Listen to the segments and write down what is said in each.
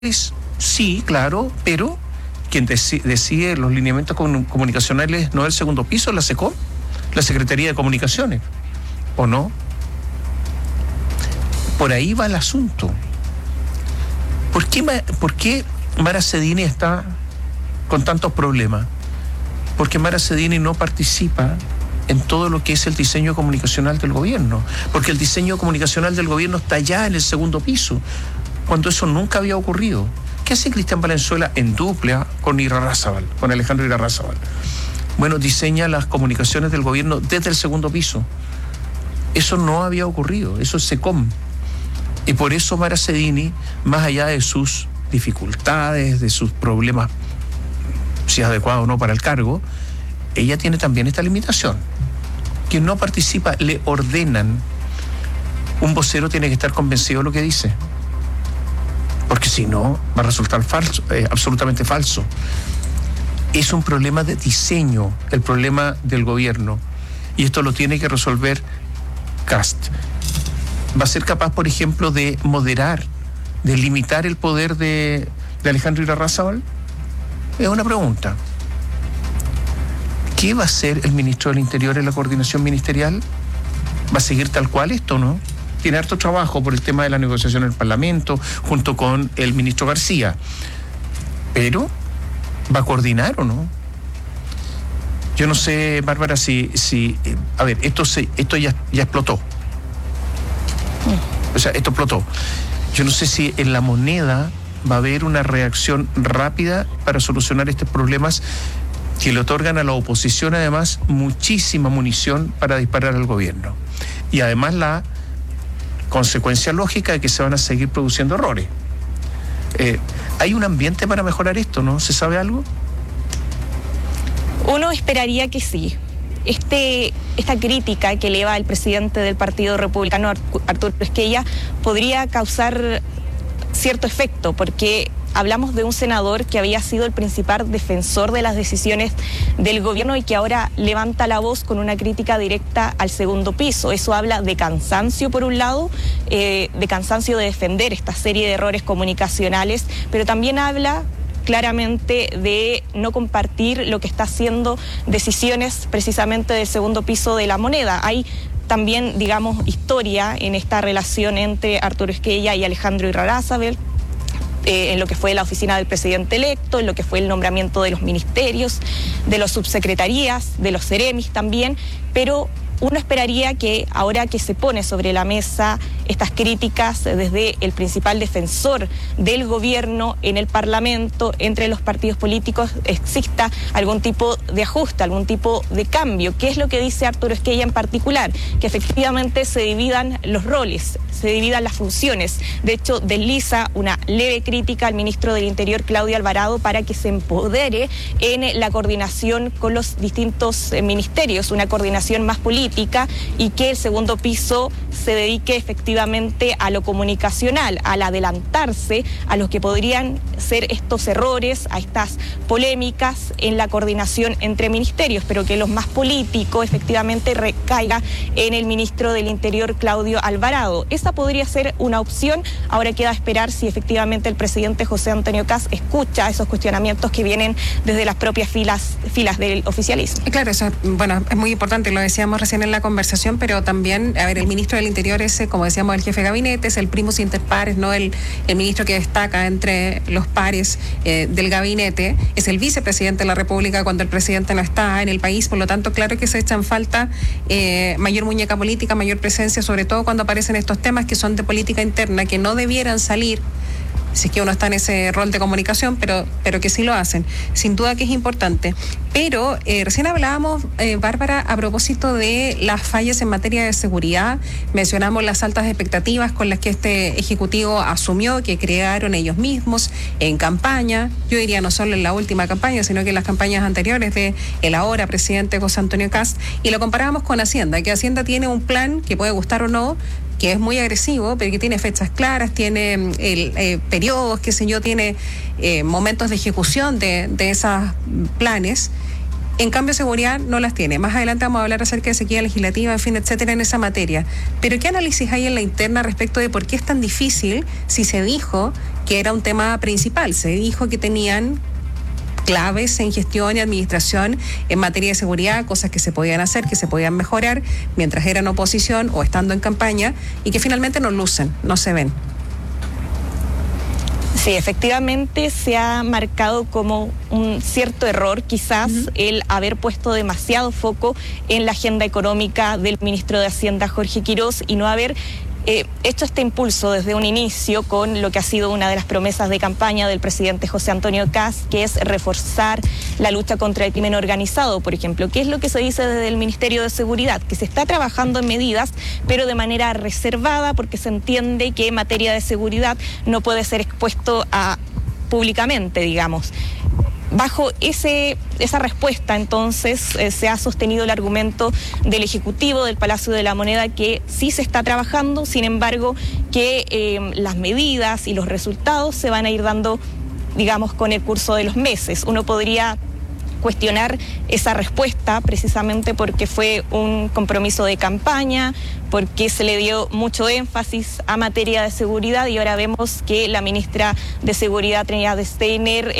Sí, claro, pero quien decide los lineamientos comunicacionales no es el segundo piso, la SECOM, la Secretaría de Comunicaciones, ¿o no? Por ahí va el asunto. ¿Por qué Mara Cedini está con tantos problemas? Porque Mara Cedini no participa en todo lo que es el diseño comunicacional del gobierno, porque el diseño comunicacional del gobierno está ya en el segundo piso, cuando eso nunca había ocurrido. ¿Qué hace Cristian Valenzuela en dupla con con Alejandro Irarrázaval? Bueno, diseña las comunicaciones del gobierno desde el segundo piso. Eso no había ocurrido, eso es SECOM. Y por eso Mara Cedini, más allá de sus dificultades, de sus problemas, si es adecuado o no para el cargo, ella tiene también esta limitación. Quien no participa, le ordenan. Un vocero tiene que estar convencido de lo que dice, porque si no, va a resultar falso, absolutamente falso. Es un problema de diseño, el problema del gobierno, y esto lo tiene que resolver Kast. ¿Va a ser capaz, por ejemplo, de moderar, de limitar el poder de Alejandro Irarrázaval? Es una pregunta. ¿Qué va a hacer el ministro del Interior en la coordinación ministerial? ¿Va a seguir tal cual esto, no? Tiene harto trabajo por el tema de la negociación en el Parlamento, junto con el ministro García. Pero, ¿va a coordinar o no? Yo no sé, Bárbara, a ver, esto ya explotó. O sea, esto explotó. Yo no sé si en La Moneda va a haber una reacción rápida para solucionar estos problemas que le otorgan a la oposición, además, muchísima munición para disparar al gobierno. Y además la consecuencia lógica de que se van a seguir produciendo errores. ¿Hay un ambiente para mejorar esto, no? ¿Se sabe algo? Uno esperaría que sí. Esta crítica que eleva el presidente del Partido Republicano, Arturo Esquella, podría causar cierto efecto, porque hablamos de un senador que había sido el principal defensor de las decisiones del gobierno y que ahora levanta la voz con una crítica directa al segundo piso. Eso habla de cansancio, por un lado, de cansancio de defender esta serie de errores comunicacionales, pero también habla claramente de no compartir lo que está haciendo decisiones precisamente del segundo piso de La Moneda. Hay también, digamos, historia en esta relación entre Arturo Esquella y Alejandro Irarrázaval, en lo que fue la oficina del presidente electo, en lo que fue el nombramiento de los ministerios, de las subsecretarías, de los ceremis también, pero uno esperaría que ahora que se pone sobre la mesa estas críticas desde el principal defensor del gobierno en el Parlamento, entre los partidos políticos, exista algún tipo de ajuste, algún tipo de cambio. ¿Qué es lo que dice Arturo Esquella en particular? Que efectivamente se dividan los roles, se dividan las funciones. De hecho, desliza una leve crítica al ministro del Interior, Claudio Alvarado, para que se empodere en la coordinación con los distintos ministerios, una coordinación más política, y que el segundo piso se dedique efectivamente a lo comunicacional, al adelantarse a los que podrían ser estos errores, a estas polémicas en la coordinación entre ministerios, pero que lo más político efectivamente recaiga en el ministro del Interior, Claudio Alvarado. Esa podría ser una opción. Ahora queda esperar si efectivamente el presidente José Antonio Kast escucha esos cuestionamientos que vienen desde las propias filas del oficialismo. Claro, eso es muy importante, lo decíamos recién en la conversación, pero también, el ministro del Interior es, como decíamos, el jefe de gabinete, es el primus inter pares, ¿no? El ministro que destaca entre los pares del gabinete, es el vicepresidente de la República cuando el presidente no está en el país, por lo tanto, claro que se echan falta mayor muñeca política, mayor presencia, sobre todo cuando aparecen estos temas que son de política interna, que no debieran salir si es que uno está en ese rol de comunicación, pero que sí lo hacen. Sin duda que es importante. Pero recién hablábamos, Bárbara, a propósito de las fallas en materia de seguridad, mencionamos las altas expectativas con las que este Ejecutivo asumió, que crearon ellos mismos en campaña, yo diría no solo en la última campaña, sino que en las campañas anteriores de el ahora presidente José Antonio Kast, y lo comparábamos con Hacienda, que Hacienda tiene un plan que puede gustar o no, que es muy agresivo, pero que tiene fechas claras, tiene periodos, qué sé yo, tiene momentos de ejecución de esos planes. En cambio, seguridad no las tiene. Más adelante vamos a hablar acerca de sequía legislativa, en fin, etcétera, en esa materia. Pero ¿qué análisis hay en la interna respecto de por qué es tan difícil, si se dijo que era un tema principal. Se dijo que tenían claves en gestión y administración en materia de seguridad, cosas que se podían hacer, que se podían mejorar mientras eran oposición o estando en campaña, y que finalmente no lucen, no se ven. Sí, efectivamente se ha marcado como un cierto error quizás el haber puesto demasiado foco en la agenda económica del ministro de Hacienda, Jorge Quirós, y no haber hecho este impulso desde un inicio con lo que ha sido una de las promesas de campaña del presidente José Antonio Kast, que es reforzar la lucha contra el crimen organizado, por ejemplo. ¿Qué es lo que se dice desde el Ministerio de Seguridad? Que se está trabajando en medidas, pero de manera reservada, porque se entiende que en materia de seguridad no puede ser expuesto públicamente, digamos. Bajo esa respuesta, entonces, se ha sostenido el argumento del Ejecutivo, del Palacio de la Moneda, que sí se está trabajando, sin embargo, que las medidas y los resultados se van a ir dando, digamos, con el curso de los meses. Uno podría cuestionar esa respuesta precisamente porque fue un compromiso de campaña, porque se le dio mucho énfasis a materia de seguridad, y ahora vemos que la ministra de Seguridad, Trinidad Steiner,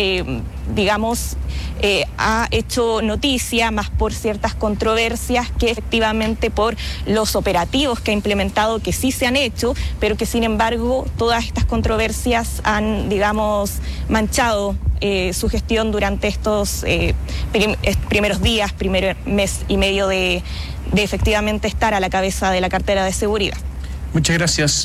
ha hecho noticia más por ciertas controversias que efectivamente por los operativos que ha implementado, que sí se han hecho, pero que sin embargo todas estas controversias han, manchado su gestión durante estos primeros días, primer mes y medio de efectivamente estar a la cabeza de la cartera de seguridad. Muchas gracias.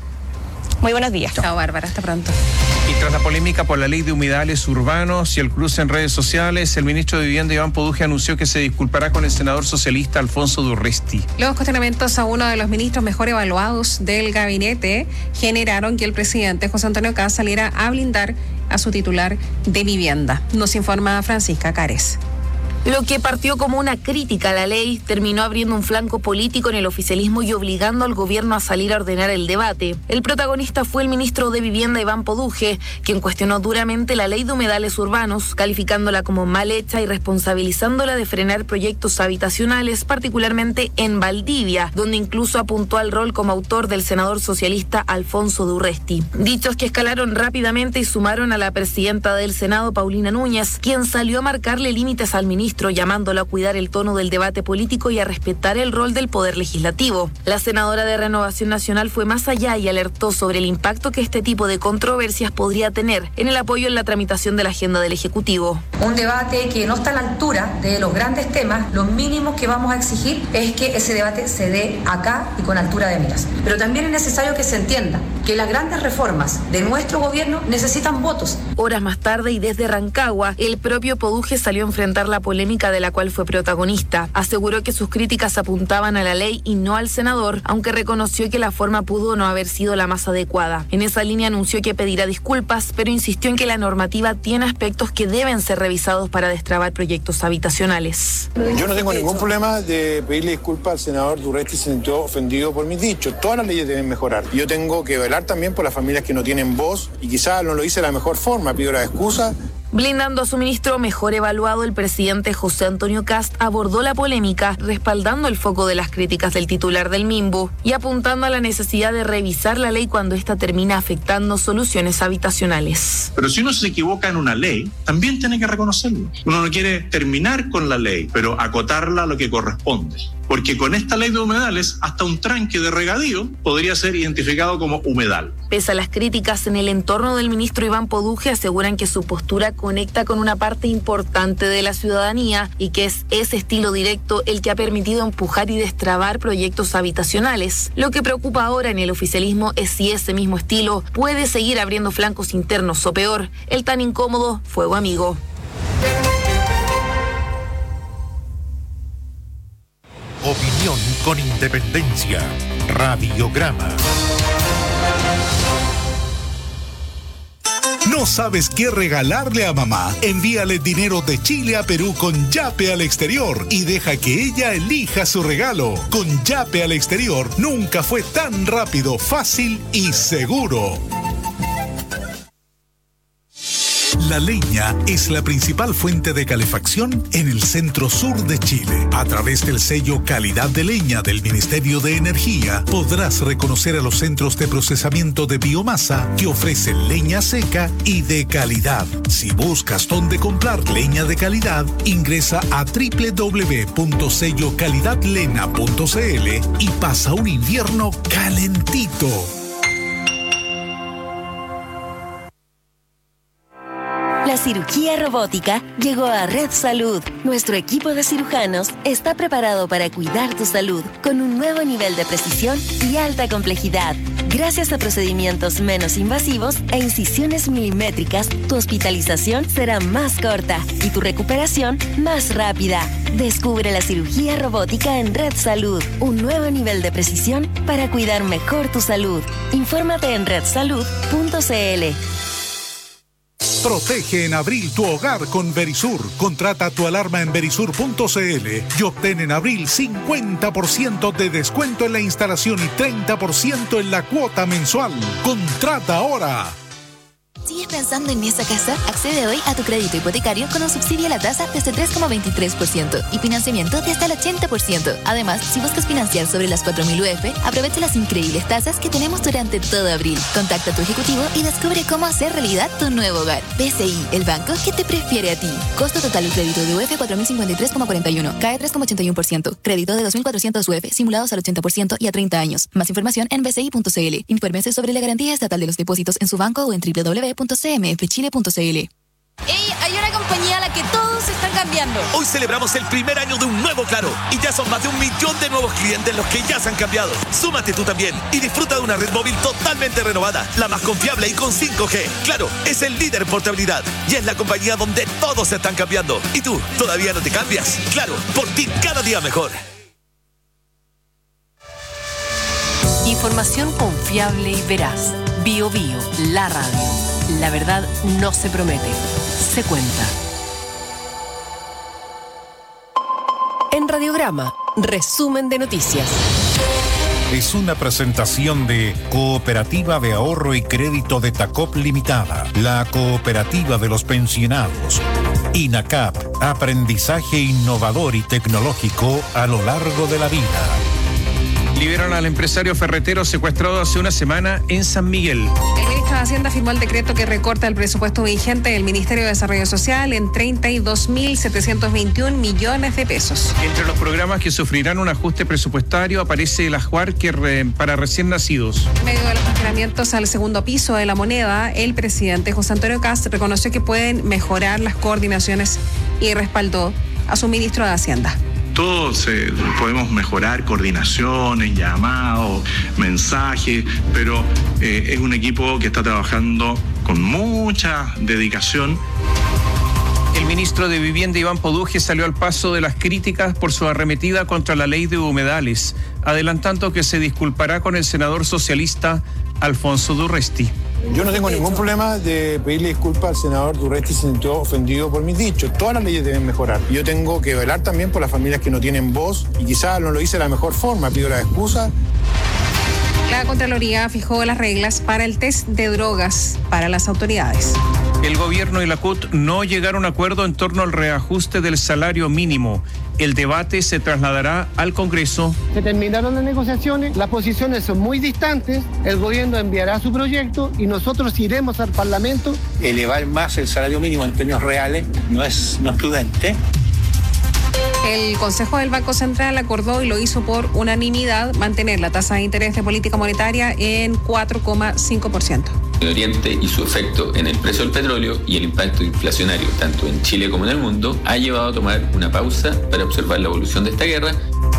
Muy buenos días. Chao, Bárbara, hasta pronto. Y tras la polémica por la ley de humedales urbanos y el cruce en redes sociales, el ministro de Vivienda, Iván Poduje, anunció que se disculpará con el senador socialista Alfonso de Urresti. Los cuestionamientos a uno de los ministros mejor evaluados del gabinete generaron que el presidente José Antonio Kast saliera a blindar a su titular de vivienda. Nos informa Francisca Cares. Lo que partió como una crítica a la ley terminó abriendo un flanco político en el oficialismo y obligando al gobierno a salir a ordenar el debate. El protagonista fue el ministro de Vivienda, Iván Poduje, quien cuestionó duramente la ley de humedales urbanos, calificándola como mal hecha y responsabilizándola de frenar proyectos habitacionales, particularmente en Valdivia, donde incluso apuntó al rol como autor del senador socialista Alfonso de Urresti. Dichos que escalaron rápidamente y sumaron a la presidenta del Senado, Paulina Núñez, quien salió a marcarle límites al ministro, llamándolo a cuidar el tono del debate político y a respetar el rol del Poder Legislativo. La senadora de Renovación Nacional fue más allá y alertó sobre el impacto que este tipo de controversias podría tener en el apoyo en la tramitación de la agenda del Ejecutivo. Un debate que no está a la altura de los grandes temas. Lo mínimo que vamos a exigir es que ese debate se dé acá y con altura de miras. Pero también es necesario que se entienda que las grandes reformas de nuestro gobierno necesitan votos. Horas más tarde y desde Rancagua, el propio Poduje salió a enfrentar la polémica de la cual fue protagonista. Aseguró que sus críticas apuntaban a la ley y no al senador, aunque reconoció que la forma pudo no haber sido la más adecuada. En esa línea anunció que pedirá disculpas, pero insistió en que la normativa tiene aspectos que deben ser revisados para destrabar proyectos habitacionales. Yo no tengo ningún problema de pedirle disculpas al senador de Urresti si se sintió ofendido por mis dichos. Todas las leyes deben mejorar. Yo tengo que velar también por las familias que no tienen voz y quizás no lo hice de la mejor forma. Pido la excusa. Blindando a su ministro mejor evaluado, el presidente José Antonio Kast abordó la polémica, respaldando el foco de las críticas del titular del MIMBU y apuntando a la necesidad de revisar la ley cuando ésta termina afectando soluciones habitacionales. Pero si uno se equivoca en una ley, también tiene que reconocerlo. Uno no quiere terminar con la ley, pero acotarla a lo que corresponde. Porque con esta ley de humedales, hasta un tranque de regadío podría ser identificado como humedal. Pese a las críticas en el entorno del ministro Iván Poduje, aseguran que su postura conecta con una parte importante de la ciudadanía y que es ese estilo directo el que ha permitido empujar y destrabar proyectos habitacionales. Lo que preocupa ahora en el oficialismo es si ese mismo estilo puede seguir abriendo flancos internos o peor, el tan incómodo fuego amigo. Opinión con independencia. Radiograma. ¿No sabes qué regalarle a mamá? Envíale dinero de Chile a Perú con Yape al exterior y deja que ella elija su regalo. Con Yape al exterior nunca fue tan rápido, fácil y seguro. La leña es la principal fuente de calefacción en el centro sur de Chile. A través del sello Calidad de Leña del Ministerio de Energía, podrás reconocer a los centros de procesamiento de biomasa que ofrecen leña seca y de calidad. Si buscas dónde comprar leña de calidad, ingresa a www.sellocalidadlena.cl y pasa un invierno calentito. La cirugía robótica llegó a Red Salud. Nuestro equipo de cirujanos está preparado para cuidar tu salud con un nuevo nivel de precisión y alta complejidad. Gracias a procedimientos menos invasivos e incisiones milimétricas, tu hospitalización será más corta y tu recuperación más rápida. Descubre la cirugía robótica en Red Salud, un nuevo nivel de precisión para cuidar mejor tu salud. Infórmate en redsalud.cl. Protege en abril tu hogar con Verisur. Contrata tu alarma en verisur.cl y obtén en abril 50% de descuento en la instalación y 30% en la cuota mensual. Contrata ahora. ¿Sigues pensando en esa casa? Accede hoy a tu crédito hipotecario con un subsidio a la tasa desde 3,23% y financiamiento de hasta el 80%. Además, si buscas financiar sobre las 4.000 UF, aprovecha las increíbles tasas que tenemos durante todo abril. Contacta a tu ejecutivo y descubre cómo hacer realidad tu nuevo hogar. BCI, el banco que te prefiere a ti. Costo total del crédito de UF 4.053,41. Cae 3,81%. Crédito de 2.400 UF simulados al 80% y a 30 años. Más información en bci.cl. Infórmese sobre la garantía estatal de los depósitos en su banco o en www.cmfchile.cl. ¡Ey! Hay una compañía a la que todos están cambiando. Hoy celebramos el primer año de un nuevo Claro y ya son más de 1 millón de nuevos clientes los que ya se han cambiado. Súmate tú también y disfruta de una red móvil totalmente renovada, la más confiable y con 5G. Claro, es el líder en portabilidad y es la compañía donde todos se están cambiando. ¿Y tú, todavía no te cambias? Claro, por ti cada día mejor. Información confiable y veraz. Bio Bio, la radio. La verdad no se promete, se cuenta. En Radiograma, resumen de noticias. Es una presentación de Cooperativa de Ahorro y Crédito de Tacop Limitada, la cooperativa de los pensionados. INACAP, aprendizaje innovador y tecnológico a lo largo de la vida. Liberan al empresario ferretero secuestrado hace una semana en San Miguel. El ministro de Hacienda firmó el decreto que recorta el presupuesto vigente del Ministerio de Desarrollo Social en 32.721 millones de pesos. Entre los programas que sufrirán un ajuste presupuestario aparece el Ajuar para recién nacidos. En medio de los cuestionamientos al segundo piso de la moneda, el presidente José Antonio Kast reconoció que pueden mejorar las coordinaciones y respaldó a su ministro de Hacienda. Todos podemos mejorar coordinaciones, llamados, mensajes, pero es un equipo que está trabajando con mucha dedicación. El ministro de Vivienda, Iván Poduje, salió al paso de las críticas por su arremetida contra la ley de humedales, adelantando que se disculpará con el senador socialista Alfonso Durresti. Yo no tengo ningún problema de pedirle disculpas al senador Durresti si se sintió ofendido por mis dichos. Todas las leyes deben mejorar. Yo tengo que velar también por las familias que no tienen voz y quizás no lo hice de la mejor forma. Pido la excusa. La Contraloría fijó las reglas para el test de drogas para las autoridades. El gobierno y la CUT no llegaron a acuerdo en torno al reajuste del salario mínimo. El debate se trasladará al Congreso. Se terminaron las negociaciones, las posiciones son muy distantes, el gobierno enviará su proyecto y nosotros iremos al Parlamento. Elevar más el salario mínimo en términos reales no es prudente. El Consejo del Banco Central acordó y lo hizo por unanimidad mantener la tasa de interés de política monetaria en 4,5%. En Oriente y su efecto en el precio del petróleo y el impacto inflacionario tanto en Chile como en el mundo ha llevado a tomar una pausa para observar la evolución de esta guerra.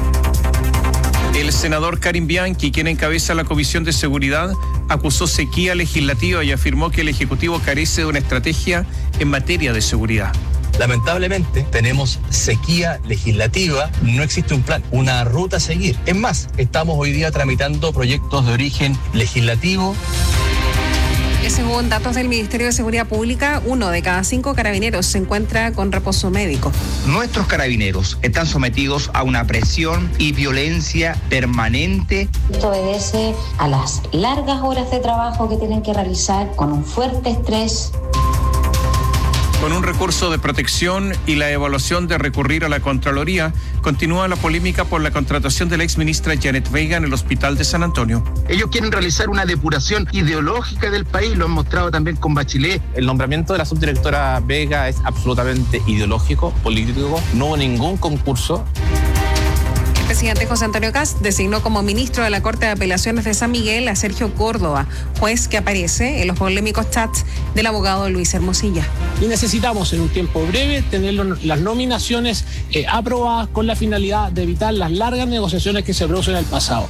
El senador Karim Bianchi, quien encabeza la Comisión de Seguridad, acusó sequía legislativa y afirmó que el Ejecutivo carece de una estrategia en materia de seguridad. Lamentablemente tenemos sequía legislativa, no existe un plan, una ruta a seguir. Es más, estamos hoy día tramitando proyectos de origen legislativo. Según datos del Ministerio de Seguridad Pública, 1 de cada 5 carabineros se encuentra con reposo médico. Nuestros carabineros están sometidos a una presión y violencia permanente. Esto obedece a las largas horas de trabajo que tienen que realizar con un fuerte estrés. Con un recurso de protección y la evaluación de recurrir a la Contraloría, continúa la polémica por la contratación de la exministra Janet Veiga en el Hospital de San Antonio. Ellos quieren realizar una depuración ideológica del país, lo han mostrado también con Bachelet. El nombramiento de la subdirectora Veiga es absolutamente ideológico, político, no hubo ningún concurso. El presidente José Antonio Kast designó como ministro de la Corte de Apelaciones de San Miguel a Sergio Córdoba, juez que aparece en los polémicos chats del abogado Luis Hermosilla. Y necesitamos en un tiempo breve tener las nominaciones aprobadas con la finalidad de evitar las largas negociaciones que se producen en el pasado.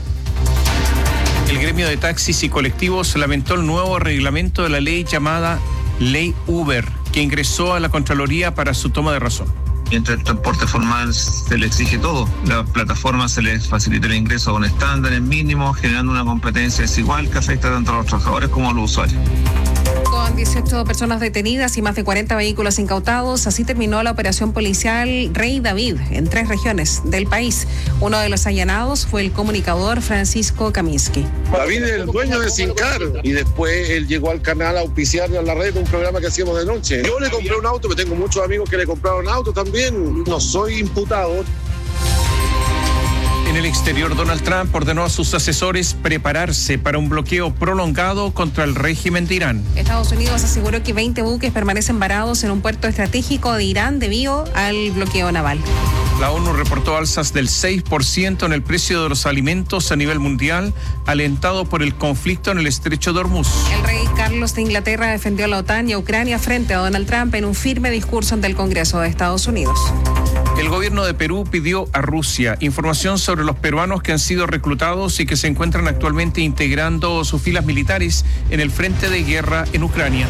El gremio de taxis y colectivos lamentó el nuevo reglamento de la ley llamada Ley Uber, que ingresó a la Contraloría para su toma de razón. Mientras el transporte formal se le exige todo, las plataformas se les facilita el ingreso con estándares mínimos, generando una competencia desigual que afecta tanto a los trabajadores como a los usuarios. Con 18 personas detenidas y más de 40 vehículos incautados, así terminó la operación policial Rey David en 3 regiones del país. Uno de los allanados fue el comunicador Francisco Kaminsky. David es el dueño de Sincar y después él llegó al canal a auspiciar a la red un programa que hacíamos de noche. Yo le compré un auto, pero tengo muchos amigos que le compraron auto también. No soy imputado. En el exterior, Donald Trump ordenó a sus asesores prepararse para un bloqueo prolongado contra el régimen de Irán. Estados Unidos aseguró que 20 buques permanecen varados en un puerto estratégico de Irán debido al bloqueo naval. La ONU reportó alzas del 6% en el precio de los alimentos a nivel mundial, alentado por el conflicto en el estrecho de Hormuz. El rey Carlos de Inglaterra defendió a la OTAN y a Ucrania frente a Donald Trump en un firme discurso ante el Congreso de Estados Unidos. El gobierno de Perú pidió a Rusia información sobre los peruanos que han sido reclutados y que se encuentran actualmente integrando sus filas militares en el frente de guerra en Ucrania.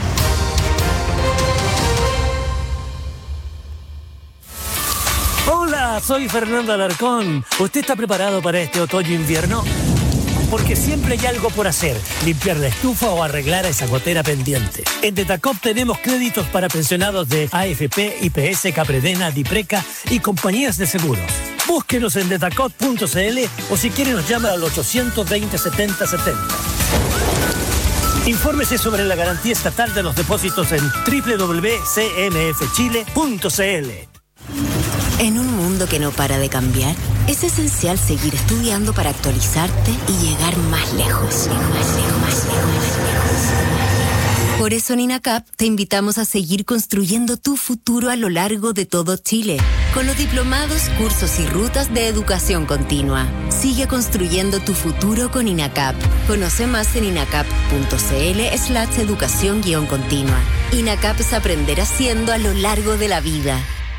Hola, soy Fernando Alarcón. ¿Usted está preparado para este otoño-invierno? Porque siempre hay algo por hacer, limpiar la estufa o arreglar esa gotera pendiente. En Detacop tenemos créditos para pensionados de AFP, IPS, Capredena, Dipreca y compañías de seguros. Búsquenos en detacop.cl o si quiere nos llama al 820 70 70. Infórmese sobre la garantía estatal de los depósitos en www.cmfchile.cl. En un mundo que no para de cambiar, es esencial seguir estudiando para actualizarte y llegar más lejos. Por eso en INACAP te invitamos a seguir construyendo tu futuro a lo largo de todo Chile, con los diplomados, cursos y rutas de educación continua. Sigue construyendo tu futuro con INACAP. Conoce más en inacap.cl/educación-continua. INACAP es aprender haciendo a lo largo de la vida.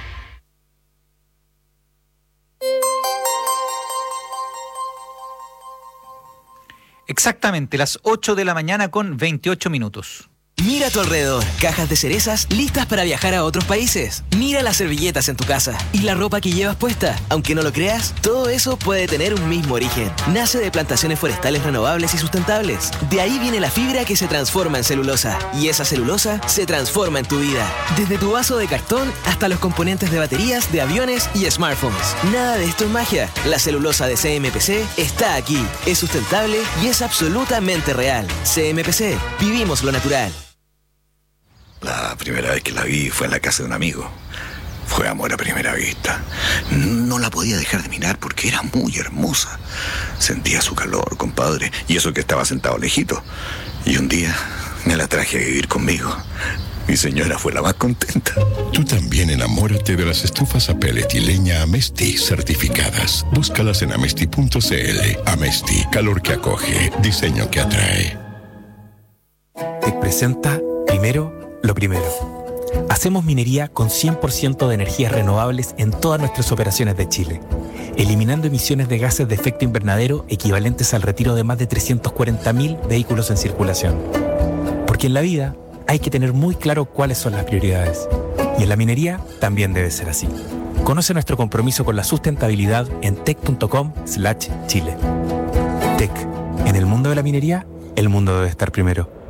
Exactamente, las 8 de la mañana con 28 minutos. Mira a tu alrededor, cajas de cerezas listas para viajar a otros países. Mira las servilletas en tu casa y la ropa que llevas puesta. Aunque no lo creas, todo eso puede tener un mismo origen. Nace de plantaciones forestales renovables y sustentables. De ahí viene la fibra que se transforma en celulosa. Y esa celulosa se transforma en tu vida. Desde tu vaso de cartón hasta los componentes de baterías, de aviones y smartphones. Nada de esto es magia. La celulosa de CMPC está aquí. Es sustentable y es absolutamente real. CMPC, vivimos lo natural. La primera vez que la vi fue en la casa de un amigo. Fue amor a primera vista. No la podía dejar de mirar porque era muy hermosa. Sentía su calor, compadre, y eso que estaba sentado lejito. Y un día me la traje a vivir conmigo. Mi señora fue la más contenta. Tú también enamórate de las estufas a pellet y leña Amesti certificadas. Búscalas en amesti.cl. Amesti, calor que acoge, diseño que atrae. Te presenta Primero lo Primero. Hacemos minería con 100% de energías renovables en todas nuestras operaciones de Chile, eliminando emisiones de gases de efecto invernadero equivalentes al retiro de más de 340.000 vehículos en circulación. Porque en la vida hay que tener muy claro cuáles son las prioridades. Y en la minería también debe ser así. Conoce nuestro compromiso con la sustentabilidad en tec.com/Chile. Tec. En el mundo de la minería, el mundo debe estar primero.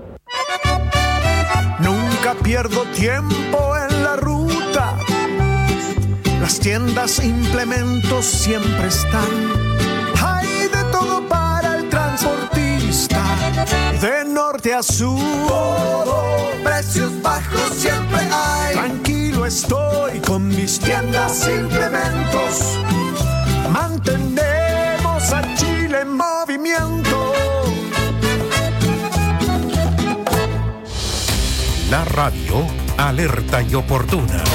Nunca pierdo tiempo en la ruta. Las tiendas e implementos siempre están. Hay de todo para el transportista. De norte a sur, precios bajos siempre hay. yo estoy con mis tiendas implementos. Mantenemos a Chile en movimiento. La radio alerta y oportuna.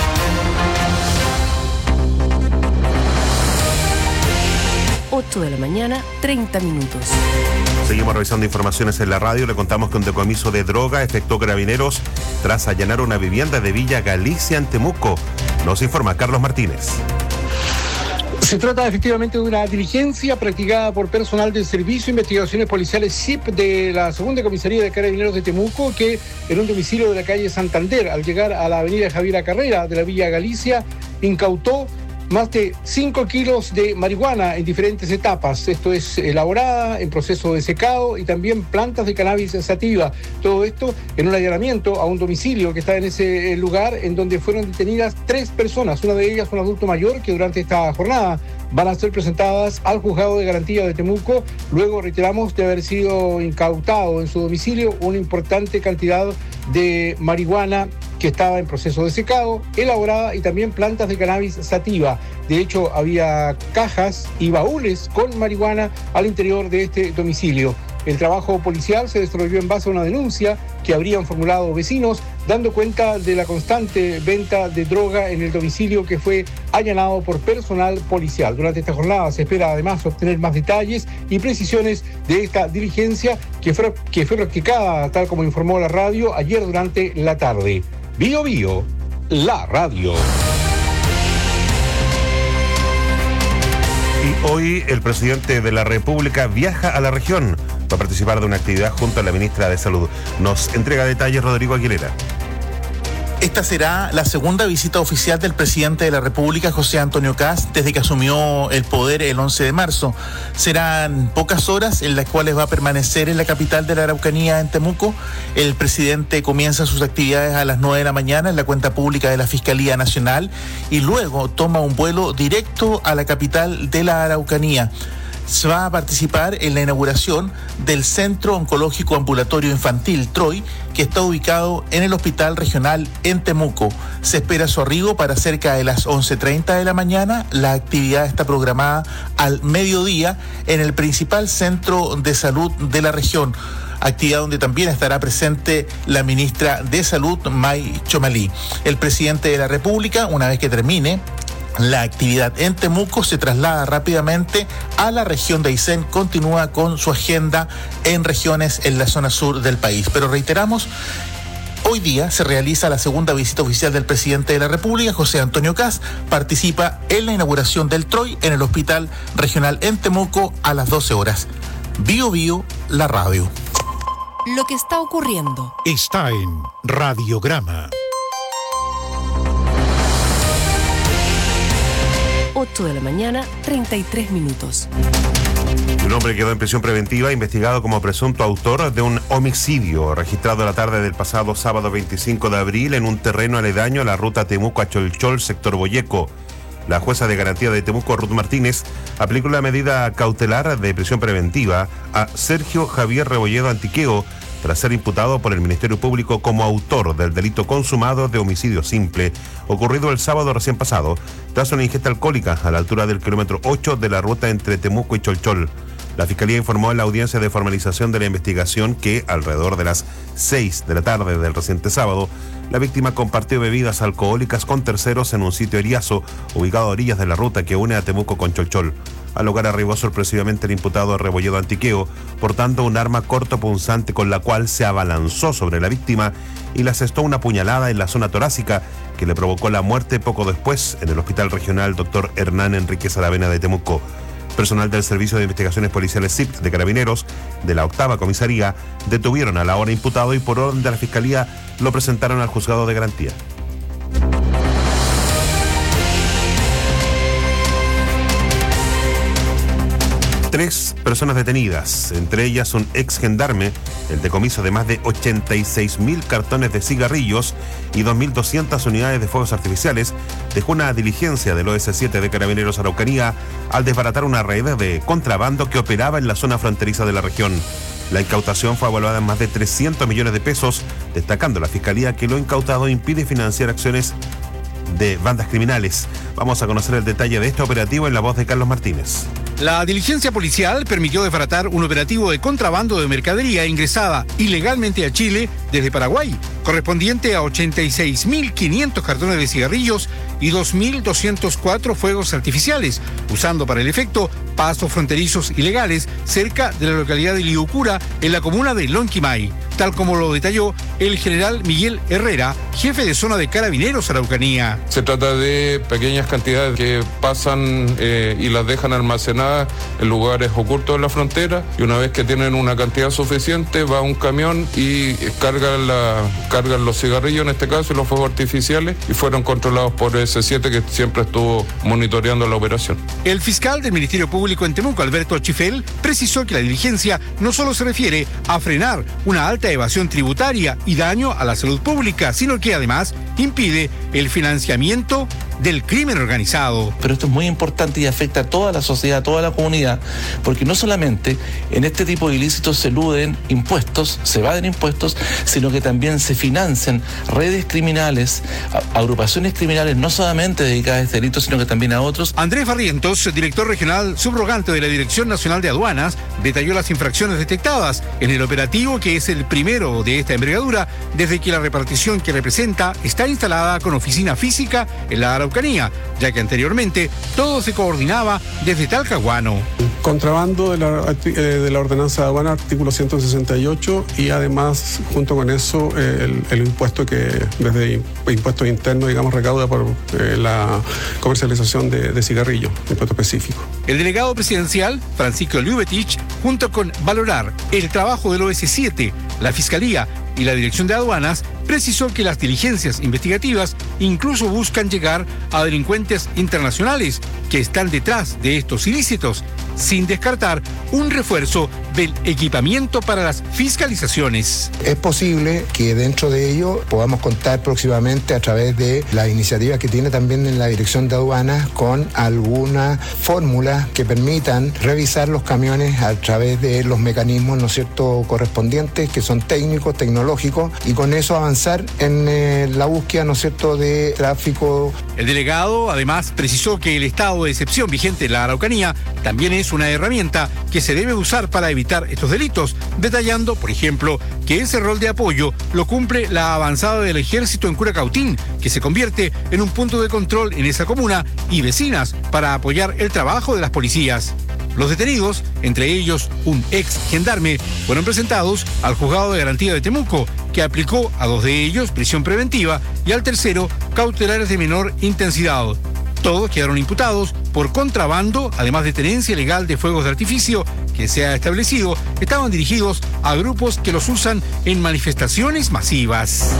8 de la mañana, 30 minutos. Seguimos revisando informaciones en la radio. Le contamos que un decomiso de droga efectuó Carabineros tras allanar una vivienda de Villa Galicia en Temuco. Nos informa Carlos Martínez. Se trata efectivamente de una diligencia practicada por personal del Servicio de Investigaciones Policiales SIP de la Segunda Comisaría de Carabineros de Temuco, que en un domicilio de la calle Santander, al llegar a la avenida Javiera Carrera de la Villa Galicia, incautó más de 5 kilos de marihuana en diferentes etapas. Esto es elaborada, en proceso de secado, y también plantas de cannabis sativa. Todo esto en un allanamiento a un domicilio que está en ese lugar, en donde fueron detenidas 3 personas, una de ellas un adulto mayor, que durante esta jornada van a ser presentadas al Juzgado de Garantía de Temuco. Luego, reiteramos, de haber sido incautado en su domicilio una importante cantidad de marihuana que estaba en proceso de secado, elaborada, y también plantas de cannabis sativa. De hecho, había cajas y baúles con marihuana al interior de este domicilio. El trabajo policial se desarrolló en base a una denuncia que habrían formulado vecinos, dando cuenta de la constante venta de droga en el domicilio que fue allanado por personal policial. Durante esta jornada se espera además obtener más detalles y precisiones de esta diligencia que fue practicada, tal como informó la radio, ayer durante la tarde. Bio Bio, la radio. Y hoy el presidente de la República viaja a la región para participar de una actividad junto a la ministra de Salud. Nos entrega detalles Rodrigo Aguilera. Esta será la segunda visita oficial del presidente de la República, José Antonio Kast, desde que asumió el poder el 11 de marzo. Serán pocas horas en las cuales va a permanecer en la capital de la Araucanía, en Temuco. El presidente comienza sus actividades a las 9 de la mañana en la cuenta pública de la Fiscalía Nacional y luego toma un vuelo directo a la capital de la Araucanía. Se va a participar en la inauguración del Centro Oncológico Ambulatorio Infantil TROI, que está ubicado en el Hospital Regional en Temuco. Se espera su arribo para cerca de las 11:30 de la mañana. La actividad está programada al mediodía en el principal centro de salud de la región. Actividad donde también estará presente la ministra de Salud, May Chomalí. El presidente de la República, una vez que termine la actividad en Temuco, se traslada rápidamente a la región de Aysén, continúa con su agenda en regiones en la zona sur del país. Pero reiteramos, hoy día se realiza la segunda visita oficial del presidente de la República, José Antonio Kast. Participa en la inauguración del TROI en el Hospital Regional en Temuco a las 12 horas. Bio Bio, la radio. Lo que está ocurriendo está en Radiograma. 8 de la mañana, 33 minutos. Un hombre quedó en prisión preventiva investigado como presunto autor de un homicidio registrado la tarde del pasado sábado 25 de abril en un terreno aledaño a la ruta Temuco a Cholchol, sector Boyeco. La jueza de garantía de Temuco, Ruth Martínez, aplicó la medida cautelar de prisión preventiva a Sergio Javier Rebolledo Antiqueo tras ser imputado por el Ministerio Público como autor del delito consumado de homicidio simple ocurrido el sábado recién pasado tras una ingesta alcohólica a la altura del kilómetro 8 de la ruta entre Temuco y Cholchol. La Fiscalía informó en la audiencia de formalización de la investigación que, alrededor de las 6 de la tarde del reciente sábado, la víctima compartió bebidas alcohólicas con terceros en un sitio eriazo ubicado a orillas de la ruta que une a Temuco con Cholchol. Al lugar arribó sorpresivamente el imputado Rebolledo Antiqueo, portando un arma cortopunzante con la cual se abalanzó sobre la víctima y le asestó una puñalada en la zona torácica que le provocó la muerte poco después en el Hospital Regional Dr. Hernán Enríquez Aravena de Temuco. Personal del Servicio de Investigaciones Policiales SIP de Carabineros de la 8ª Comisaría detuvieron al ahora imputado y por orden de la Fiscalía lo presentaron al Juzgado de Garantía. 3 personas detenidas, entre ellas un ex gendarme, el decomiso de más de 86.000 cartones de cigarrillos y 2.200 unidades de fuegos artificiales, dejó una diligencia del OS7 de Carabineros Araucanía al desbaratar una red de contrabando que operaba en la zona fronteriza de la región. La incautación fue evaluada en más de 300 millones de pesos, destacando la Fiscalía que lo incautado impide financiar acciones de bandas criminales. Vamos a conocer el detalle de este operativo en la voz de Carlos Martínez. La diligencia policial permitió desbaratar un operativo de contrabando de mercadería ingresada ilegalmente a Chile desde Paraguay, correspondiente a 86.500 cartones de cigarrillos y 2.204 fuegos artificiales, usando para el efecto pasos fronterizos ilegales cerca de la localidad de Liucura, en la comuna de Lonquimay, tal como lo detalló el general Miguel Herrera, jefe de zona de Carabineros Araucanía. Se trata de pequeñas cantidades que pasan y las dejan almacenadas en lugares ocultos de la frontera, y una vez que tienen una cantidad suficiente va un camión y cargan los cigarrillos, en este caso, y los fuegos artificiales, y fueron controlados por S7, que siempre estuvo monitoreando la operación. El fiscal del Ministerio Público en Temuco, Alberto Chifel, precisó que la diligencia no solo se refiere a frenar una alta evasión tributaria y daño a la salud pública, sino que además impide el financiamiento del crimen organizado. Pero esto es muy importante y afecta a toda la sociedad, a toda la comunidad, porque no solamente en este tipo de ilícitos se eluden impuestos, se evaden impuestos, sino que también se financian redes criminales, agrupaciones criminales, no solamente dedicadas a este delito, sino que también a otros. Andrés Barrientos, director regional subrogante de la Dirección Nacional de Aduanas, detalló las infracciones detectadas en el operativo, que es el primero de esta envergadura desde que la repartición que representa está instalada con oficina física en la Araucanía, ya que anteriormente todo se coordinaba desde Talcahuano. Contrabando de la ordenanza de aduana, artículo 168, y además, junto con eso, el impuesto que desde impuestos internos, digamos, recauda por la comercialización de cigarrillos, impuesto específico. El delegado presidencial, Francisco Liubetich, junto con valorar el trabajo del OS7, la Fiscalía y la Dirección de Aduanas, precisó que las diligencias investigativas incluso buscan llegar a delincuentes internacionales que están detrás de estos ilícitos, sin descartar un refuerzo del equipamiento para las fiscalizaciones. Es posible que dentro de ello podamos contar próximamente, a través de las iniciativas que tiene también en la Dirección de Aduanas, con alguna fórmula que permitan revisar los camiones a través de los mecanismos, ¿no es cierto?, correspondientes, que son técnicos, tecnológicos, y con eso avanzar en la búsqueda, ¿no es cierto?, de tráfico. El delegado además precisó que el estado de excepción vigente en la Araucanía también es una herramienta que se debe usar para evitar estos delitos, detallando, por ejemplo, que ese rol de apoyo lo cumple la avanzada del ejército en Curacautín, que se convierte en un punto de control en esa comuna y vecinas para apoyar el trabajo de las policías. Los detenidos, entre ellos un ex gendarme, fueron presentados al juzgado de garantía de Temuco, que aplicó a 2 de ellos prisión preventiva y al tercero cautelares de menor intensidad. Todos quedaron imputados por contrabando, además de tenencia ilegal de fuegos de artificio, que se ha establecido estaban dirigidos a grupos que los usan en manifestaciones masivas.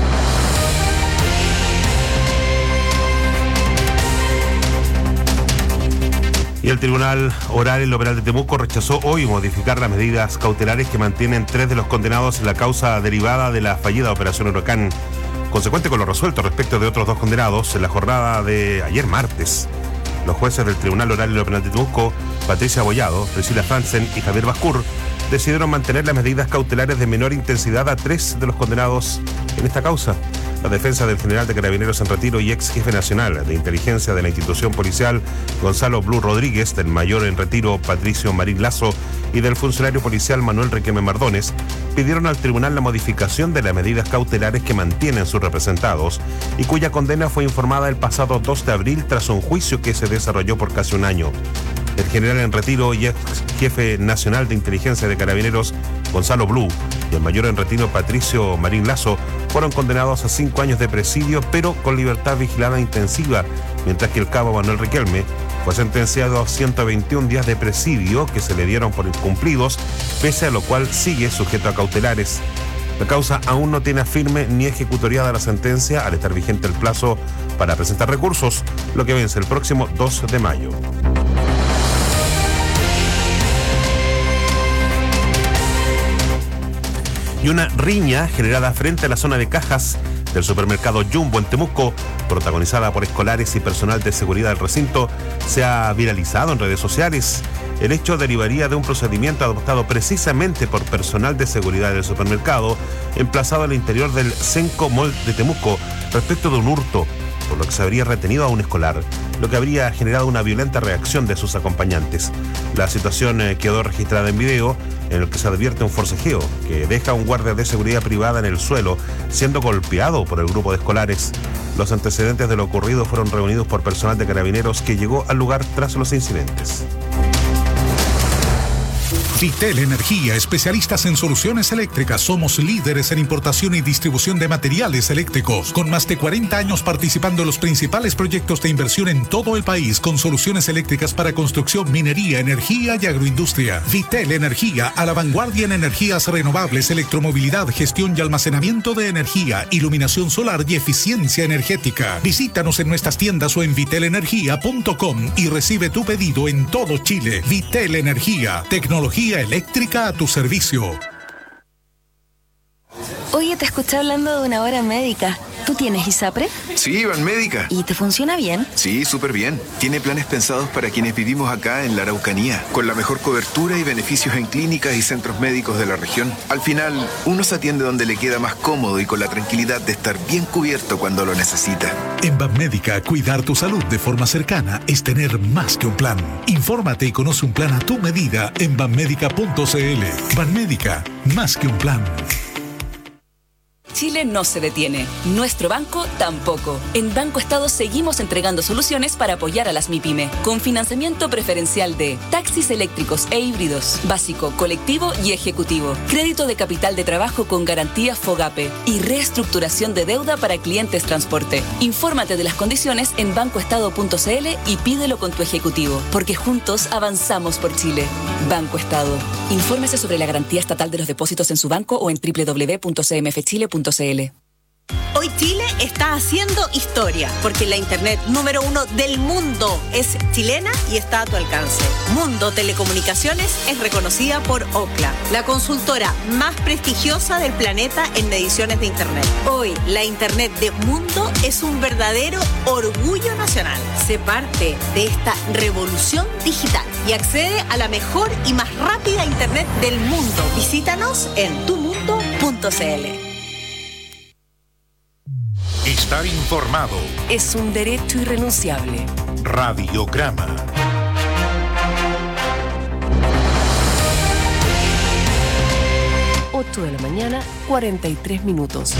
Y el Tribunal Oral en lo Penal de Temuco rechazó hoy modificar las medidas cautelares que mantienen 3 de los condenados en la causa derivada de la fallida Operación Huracán, consecuente con lo resuelto respecto de otros 2 condenados en la jornada de ayer martes. Los jueces del Tribunal Oral en lo Penal de Temuco, Patricia Bollado, Priscila Franzen y Javier Bascur, decidieron mantener las medidas cautelares de menor intensidad a 3 de los condenados en esta causa. La defensa del general de Carabineros en retiro y ex jefe nacional de inteligencia de la institución policial, Gonzalo Blue Rodríguez, del mayor en retiro Patricio Marín Lazo y del funcionario policial Manuel Riquelme Mardones, pidieron al tribunal la modificación de las medidas cautelares que mantienen sus representados y cuya condena fue informada el pasado 2 de abril tras un juicio que se desarrolló por casi un año. El general en retiro y ex jefe nacional de inteligencia de Carabineros, Gonzalo Blue, y el mayor en retiro Patricio Marín Lazo fueron condenados a 5 años de presidio, pero con libertad vigilada intensiva, mientras que el cabo Manuel Riquelme fue sentenciado a 121 días de presidio que se le dieron por incumplidos, pese a lo cual sigue sujeto a cautelares. La causa aún no tiene firme ni ejecutoriada la sentencia, al estar vigente el plazo para presentar recursos, lo que vence el próximo 2 de mayo. Y una riña generada frente a la zona de cajas del supermercado Jumbo en Temuco, protagonizada por escolares y personal de seguridad del recinto, se ha viralizado en redes sociales. El hecho derivaría de un procedimiento adoptado precisamente por personal de seguridad del supermercado, emplazado al interior del Senco Mall de Temuco, respecto de un hurto. por lo que se habría retenido a un escolar, lo que habría generado una violenta reacción de sus acompañantes. La situación quedó registrada en video, en el que se advierte un forcejeo que deja a un guardia de seguridad privada en el suelo, siendo golpeado por el grupo de escolares. Los antecedentes de lo ocurrido fueron reunidos por personal de Carabineros que llegó al lugar tras los incidentes. Vitel Energía, especialistas en soluciones eléctricas. Somos líderes en importación y distribución de materiales eléctricos, con más de 40 años participando en los principales proyectos de inversión en todo el país, con soluciones eléctricas para construcción, minería, energía y agroindustria. Vitel Energía, a la vanguardia en energías renovables, electromovilidad, gestión y almacenamiento de energía, iluminación solar y eficiencia energética. Visítanos en nuestras tiendas o en vitelenergia.com y recibe tu pedido en todo Chile. Vitel Energía, tecnología eléctrica a tu servicio. Oye, te escuché hablando de una hora médica. ¿Tú tienes ISAPRE? Sí, Banmédica. ¿Y te funciona bien? Sí, súper bien. Tiene planes pensados para quienes vivimos acá en la Araucanía, con la mejor cobertura y beneficios en clínicas y centros médicos de la región. Al final, uno se atiende donde le queda más cómodo y con la tranquilidad de estar bien cubierto cuando lo necesita. En Banmédica, cuidar tu salud de forma cercana es tener más que un plan. Infórmate y conoce un plan a tu medida en banmédica.cl. Banmédica, más que un plan. Chile no se detiene. Nuestro banco tampoco. En Banco Estado seguimos entregando soluciones para apoyar a las MIPYME, con financiamiento preferencial de taxis eléctricos e híbridos, básico, colectivo y ejecutivo, crédito de capital de trabajo con garantía FOGAPE y reestructuración de deuda para clientes transporte. Infórmate de las condiciones en bancoestado.cl y pídelo con tu ejecutivo, porque juntos avanzamos por Chile. Banco Estado. Infórmese sobre la garantía estatal de los depósitos en su banco o en www.cmfchile.cl. Hoy Chile está haciendo historia, porque la internet número 1 del mundo es chilena y está a tu alcance. Mundo Telecomunicaciones es reconocida por Ookla, la consultora más prestigiosa del planeta en mediciones de internet. Hoy la internet de Mundo es un verdadero orgullo nacional. Sé parte de esta revolución digital y accede a la mejor y más rápida internet del mundo. Visítanos en tumundo.cl. Estar informado es un derecho irrenunciable. Radiograma. De la mañana, 43 minutos.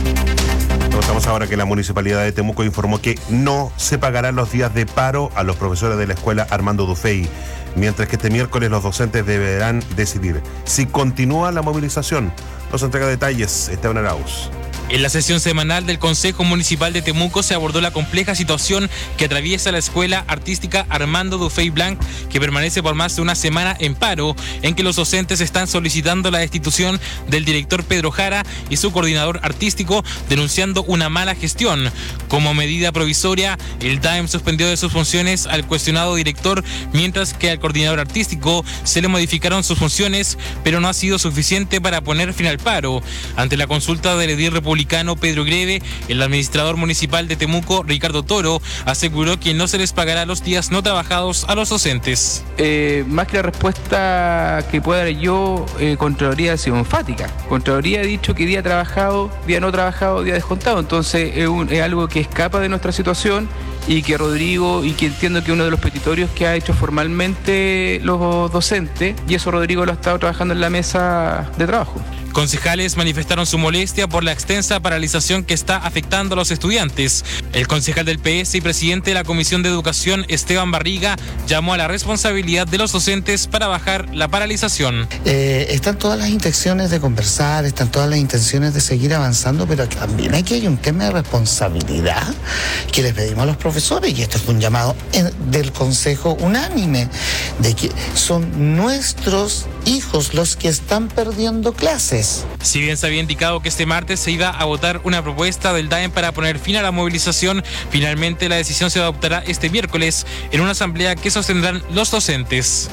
Contamos ahora que la Municipalidad de Temuco informó que no se pagarán los días de paro a los profesores de la escuela Armando Dufey, mientras que este miércoles los docentes deberán decidir si continúa la movilización. Nos entrega detalles Esteban Arauz. En la sesión semanal del Consejo Municipal de Temuco se abordó la compleja situación que atraviesa la Escuela Artística Armando Dufey Blanc, que permanece por más de una semana en paro, en que los docentes están solicitando la destitución del director Pedro Jara y su coordinador artístico, denunciando una mala gestión. Como medida provisoria, el DAEM suspendió de sus funciones al cuestionado director, mientras que al coordinador artístico se le modificaron sus funciones, pero no ha sido suficiente para poner fin al paro. Ante la consulta del edil republicano Pedro Greve, el administrador municipal de Temuco, Ricardo Toro, aseguró que no se les pagará los días no trabajados a los docentes. Más que la respuesta que pueda dar yo, Contraloría ha sido enfática. Contraloría ha dicho que día trabajado, día no trabajado, día descontado. Entonces es algo que escapa de nuestra situación y que Rodrigo, y que entiendo que uno de los petitorios que ha hecho formalmente los docentes, y eso Rodrigo lo ha estado trabajando en la mesa de trabajo. Concejales manifestaron su molestia por la extensa paralización que está afectando a los estudiantes. El concejal del PS y presidente de la Comisión de Educación, Esteban Barriga, llamó a la responsabilidad de los docentes para bajar la paralización. Están todas las intenciones de conversar, están todas las intenciones de seguir avanzando, pero también aquí hay un tema de responsabilidad que les pedimos a los profesores, y esto es un llamado del Consejo unánime, de que son nuestros hijos los que están perdiendo clases. Si bien se había indicado que este martes se iba a votar una propuesta del DAEM para poner fin a la movilización, finalmente la decisión se adoptará este miércoles en una asamblea que sostendrán los docentes.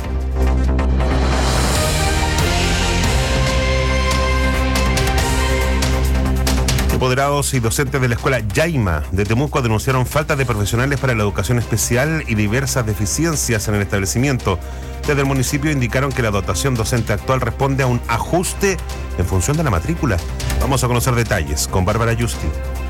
Apoderados y docentes de la escuela Yaima de Temuco denunciaron falta de profesionales para la educación especial y diversas deficiencias en el establecimiento. Desde el municipio indicaron que la dotación docente actual responde a un ajuste en función de la matrícula. Vamos a conocer detalles con Bárbara Justi.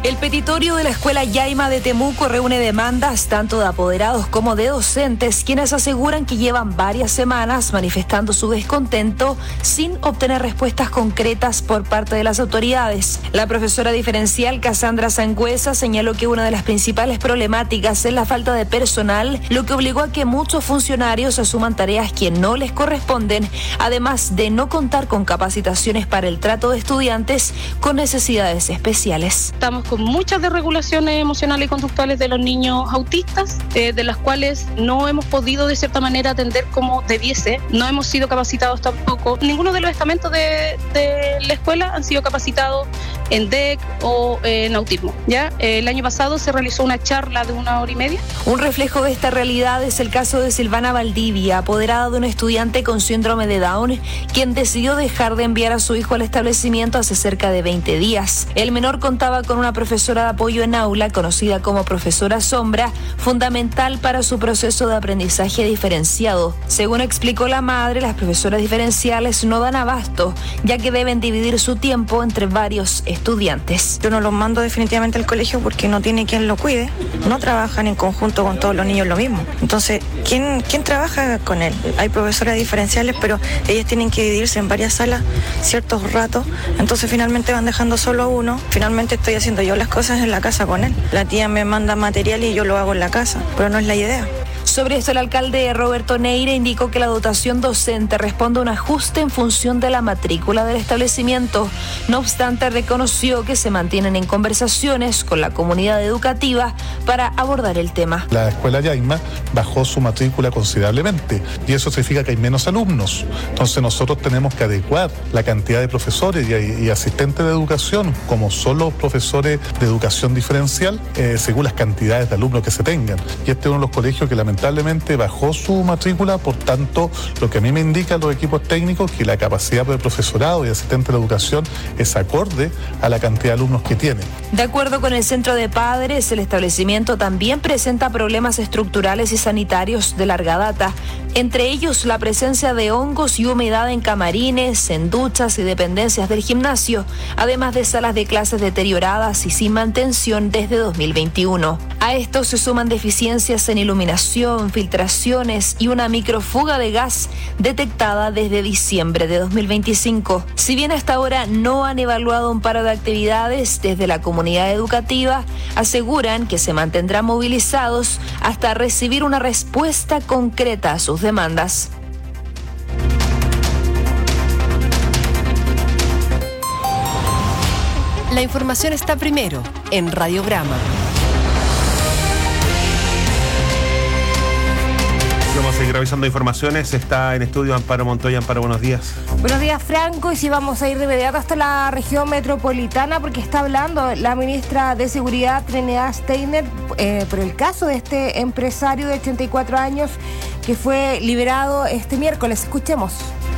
El petitorio de la Escuela Yaima de Temuco reúne demandas tanto de apoderados como de docentes, quienes aseguran que llevan varias semanas manifestando su descontento sin obtener respuestas concretas por parte de las autoridades. La profesora diferencial Cassandra Sangüesa señaló que una de las principales problemáticas es la falta de personal, lo que obligó a que muchos funcionarios asuman tareas que no les corresponden, además de no contar con capacitaciones para el trato de estudiantes con necesidades especiales. Estamos con muchas desregulaciones emocionales y conductuales de los niños autistas, de las cuales no hemos podido de cierta manera atender como debiese. No hemos sido capacitados tampoco. Ninguno de los estamentos de la escuela han sido capacitados en DEC o en autismo. ¿Ya? El año pasado se realizó una charla de 1 hora y media. Un reflejo de esta realidad es el caso de Silvana Valdivia, apoderada de un estudiante con síndrome de Down, quien decidió dejar de enviar a su hijo al establecimiento hace cerca de 20 días. El menor contaba con una profesora de apoyo en aula, conocida como profesora sombra, fundamental para su proceso de aprendizaje diferenciado. Según explicó la madre, las profesoras diferenciales no dan abasto, ya que deben dividir su tiempo entre varios estudiantes. Yo no los mando definitivamente al colegio porque no tiene quien lo cuide. No trabajan en conjunto con todos los niños lo mismo. Entonces, ¿quién trabaja con él? Hay profesoras diferenciales, pero ellas tienen que dividirse en varias salas ciertos ratos. Entonces, finalmente van dejando solo a uno. Finalmente estoy haciendo yo las cosas en la casa con él. La tía me manda material y yo lo hago en la casa, pero no es la idea. Sobre esto, el alcalde Roberto Neira indicó que la dotación docente responde a un ajuste en función de la matrícula del establecimiento. No obstante, reconoció que se mantienen en conversaciones con la comunidad educativa para abordar el tema. La escuela Yaima bajó su matrícula considerablemente y eso significa que hay menos alumnos. Entonces nosotros tenemos que adecuar la cantidad de profesores y asistentes de educación, como solo profesores de educación diferencial, según las cantidades de alumnos que se tengan. Y este es uno de los colegios que lamentablemente bajó su matrícula, por tanto, lo que a mí me indican los equipos técnicos, que la capacidad de profesorado y asistente de educación es acorde a la cantidad de alumnos que tienen. De acuerdo con el Centro de Padres, el establecimiento también presenta problemas estructurales y sanitarios de larga data, entre ellos la presencia de hongos y humedad en camarines, en duchas y dependencias del gimnasio, además de salas de clases deterioradas y sin mantención desde 2021. A esto se suman deficiencias en iluminación, filtraciones y una microfuga de gas detectada desde diciembre de 2025. Si bien hasta ahora no han evaluado un paro de actividades, desde la comunidad educativa aseguran que se mantendrán movilizados hasta recibir una respuesta concreta a sus demandas. La información está primero en Radiograma. Vamos a seguir revisando informaciones. Está en estudio Amparo Montoya. Amparo, buenos días. Buenos días, Franco. Y sí, vamos a ir de inmediato hasta la región metropolitana porque está hablando la ministra de Seguridad, Trinidad Steiner, por el caso de este empresario de 84 años que fue liberado este miércoles. Escuchemos.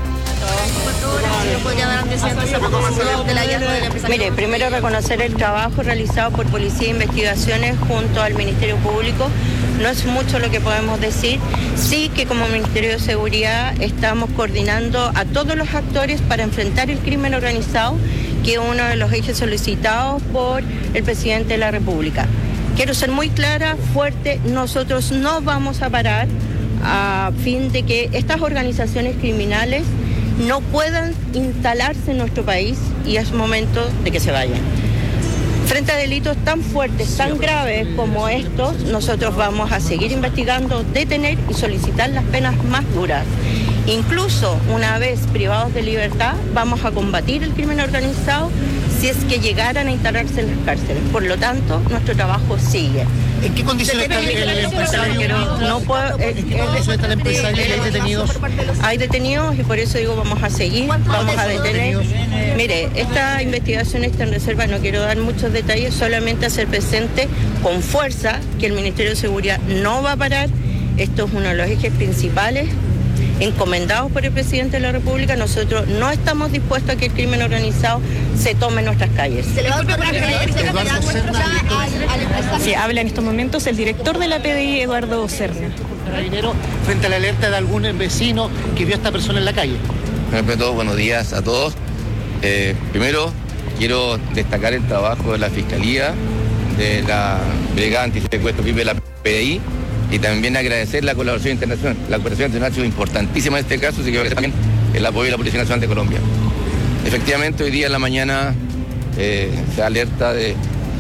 Mire, primero reconocer el trabajo realizado por Policía de Investigaciones junto al Ministerio Público. No es mucho lo que podemos decir. Sí que como Ministerio de Seguridad estamos coordinando a todos los actores para enfrentar el crimen organizado, que es uno de los ejes solicitados por el presidente de la República. Quiero ser muy clara, fuerte, nosotros no vamos a parar a fin de que estas organizaciones criminales no puedan instalarse en nuestro país y es momento de que se vayan. Frente a delitos tan fuertes, tan graves como estos, nosotros vamos a seguir investigando, detener y solicitar las penas más duras. Incluso una vez privados de libertad, vamos a combatir el crimen organizado si es que llegaran a instalarse en las cárceles. Por lo tanto, nuestro trabajo sigue. ¿En qué condiciones está el empresario? No puedo. ¿En qué condiciones está el empresario? ¿Hay detenidos? Hay detenidos y por eso digo vamos a seguir, vamos a detener. Mire, esta investigación está en reserva, no quiero dar muchos detalles, solamente hacer presente con fuerza que el Ministerio de Seguridad no va a parar. Esto es uno de los ejes principales encomendados por el presidente de la República. Nosotros no estamos dispuestos a que el crimen organizado se tome en nuestras calles. Sí, habla en estos momentos el director de la PDI, Eduardo Serna. Frente a la alerta de algún vecino que vio a esta persona en la calle. Primero, buenos días a todos. Primero, quiero destacar el trabajo de la Fiscalía de la Brigada Antisecuestro PIB de la PDI y también agradecer la colaboración internacional. La cooperación internacional ha sido importantísima en este caso, así que agradecer también el apoyo de la Policía Nacional de Colombia. Efectivamente, hoy día en la mañana se alerta de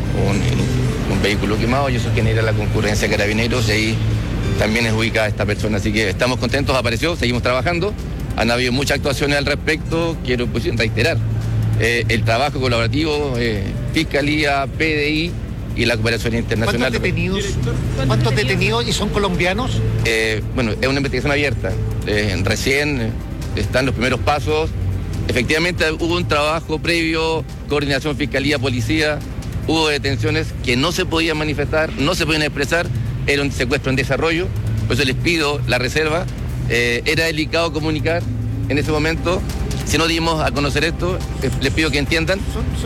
un vehículo quemado y eso genera la concurrencia de carabineros y ahí también es ubicada esta persona. Así que estamos contentos, apareció, seguimos trabajando. Han habido muchas actuaciones al respecto. Quiero reiterar el trabajo colaborativo, Fiscalía, PDI y la cooperación internacional. ¿Cuántos detenidos y son colombianos? Bueno, es una investigación abierta. Recién están los primeros pasos. Efectivamente hubo un trabajo previo, coordinación Fiscalía, Policía, hubo detenciones que no se podían manifestar, no se podían expresar, era un secuestro en desarrollo, por eso les pido la reserva. Era delicado comunicar en ese momento, si no dimos a conocer esto, les pido que entiendan,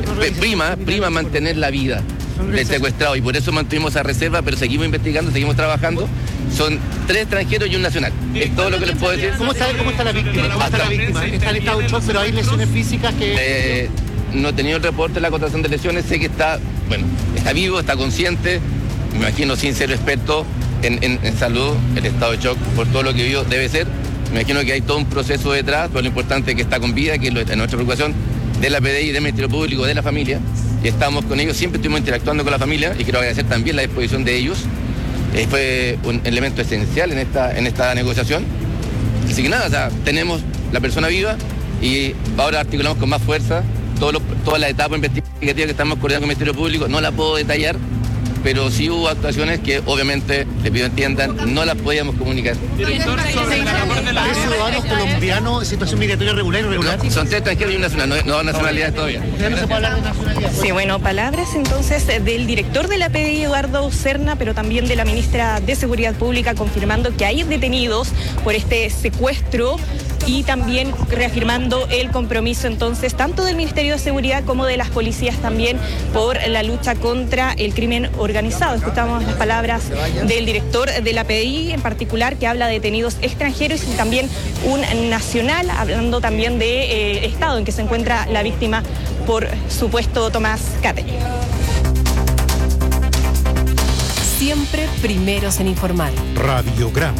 prima mantener la vida del secuestrado y por eso mantuvimos esa reserva, pero seguimos investigando, seguimos trabajando. Son 3 extranjeros y un nacional. Es todo lo que les puedo decir. ¿Cómo está la víctima? Está en estado de shock, pero hay lesiones físicas que... No he tenido el reporte de la constatación de lesiones, sé que está vivo, está consciente, me imagino sin ser experto en salud, el estado de shock por todo lo que vivió debe ser. Me imagino que hay todo un proceso detrás, pero lo importante es que está con vida, que es nuestra preocupación de la PDI, del Ministerio Público, de la familia, y estamos con ellos, siempre estuvimos interactuando con la familia y quiero agradecer también la disposición de ellos. Fue un elemento esencial en esta negociación. Así que nada, o sea, tenemos la persona viva y ahora articulamos con más fuerza todas las etapas investigativas que estamos coordinando con el Ministerio Público. No la puedo detallar, pero sí hubo actuaciones que obviamente, les pido entiendan, no las podíamos comunicar. Director, sobre la labor de la ciudadanos colombianos en situación migratoria regular y irregular. No, son 3 extranjeros y un nacional, no nacionalidades todavía. ¿Ya no se puede hablar de nacionalidad? Sí, bueno, palabras entonces del director de la PDI, Eduardo Serna, pero también de la ministra de Seguridad Pública, confirmando que hay detenidos por este secuestro y también reafirmando el compromiso entonces tanto del Ministerio de Seguridad como de las policías también por la lucha contra el crimen organizado. Escuchamos las palabras del director de la PDI en particular, que habla de detenidos extranjeros y también un nacional, hablando también del estado en que se encuentra la víctima por supuesto Tomás Catering. Siempre primeros en informar. Radiograma.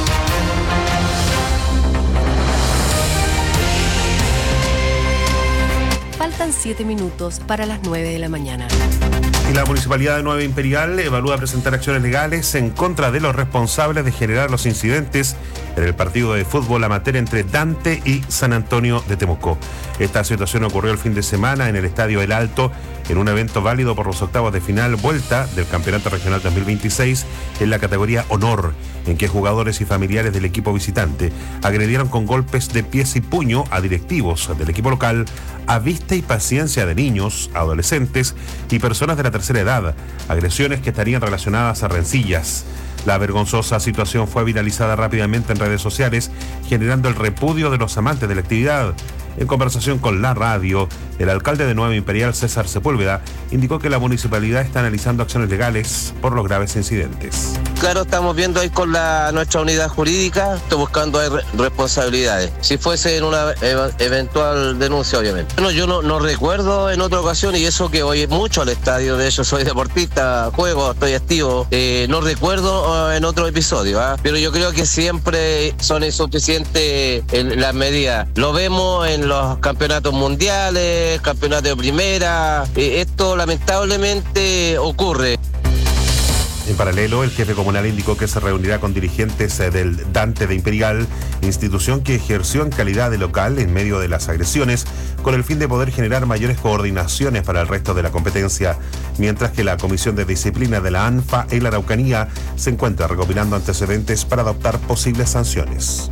Faltan 7 minutos para las 9 de la mañana. Y la Municipalidad de Nueva Imperial evalúa presentar acciones legales en contra de los responsables de generar los incidentes en el partido de fútbol amateur entre Dante y San Antonio de Temuco. Esta situación ocurrió el fin de semana en el Estadio El Alto, en un evento válido por los octavos de final vuelta del Campeonato Regional 2026 en la categoría Honor, en que jugadores y familiares del equipo visitante agredieron con golpes de pies y puño a directivos del equipo local a vista y paciencia de niños, adolescentes y personas de la tercera edad, agresiones que estarían relacionadas a rencillas. La vergonzosa situación fue viralizada rápidamente en redes sociales, generando el repudio de los amantes de la actividad. En conversación con la radio, el alcalde de Nueva Imperial, César Sepúlveda, indicó que la municipalidad está analizando acciones legales por los graves incidentes. Claro, estamos viendo ahí con nuestra unidad jurídica, estoy buscando ahí responsabilidades. Si fuese en una eventual denuncia, obviamente. Bueno, yo no recuerdo en otra ocasión, y eso que voy mucho al estadio, de hecho soy deportista, juego, estoy activo, no recuerdo en otro episodio, pero yo creo que siempre son insuficientes las medidas. Lo vemos en los campeonatos mundiales, campeonatos de primera, esto lamentablemente ocurre. En paralelo, el jefe comunal indicó que se reunirá con dirigentes del Dante de Imperial, institución que ejerció en calidad de local en medio de las agresiones, con el fin de poder generar mayores coordinaciones para el resto de la competencia, mientras que la Comisión de Disciplina de la ANFA en la Araucanía se encuentra recopilando antecedentes para adoptar posibles sanciones.